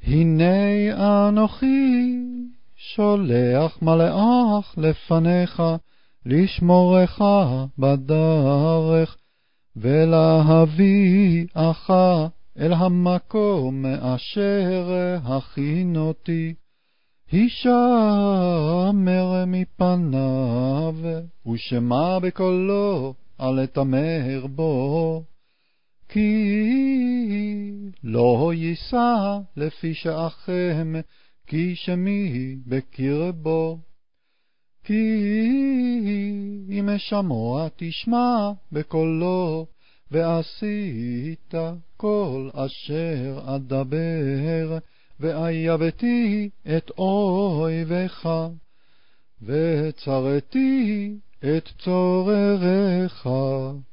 הנה אנוכי שולח מלאך לפניך, לשמורך בדרך, ולהביאך אל המקום אשר הכינותי. הישמר מפניו, ושמע בקולו, אל תמהר בו. כי לא יישא לפי שעכם, כי שמי בקרבו. כי אם שמוע תשמע בקולו, ועשית כל אשר אדבר, ואייבתי את אויבך, וצרתי את צורריך.